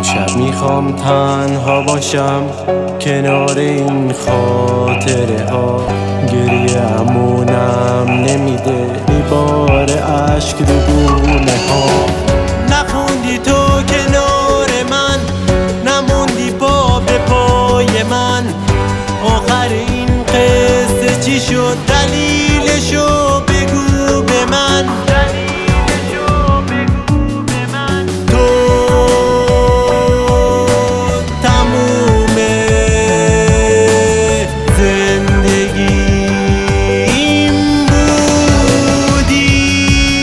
امشب میخوام تنها باشم کنار این خاطره ها. گریه امونم نمیده میبار عشق رو گونه ها. نخوندی تو کنار من، نموندی پا به پای من. آخر این قصه چی شد؟ دلیلشو بگو به من. تو تموم زندگیم بودی.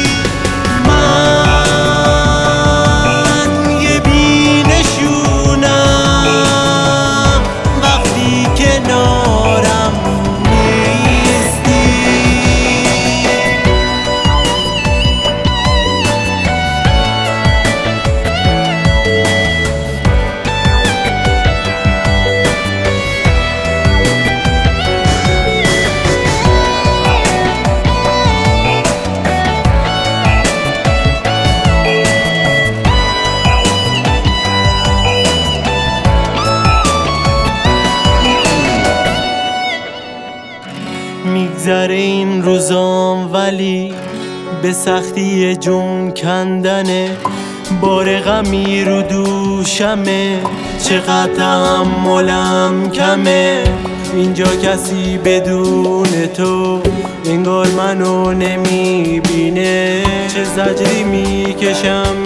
من یه بینشونم وقتی کنارم نیستی. میگذره این روزام ولی به سختی جون کندنه. بار غمی رو دوشمه، چقدر تحملم کمه. اینجا کسی بدون تو انگار منو نمیبینه. چه زجری میکشم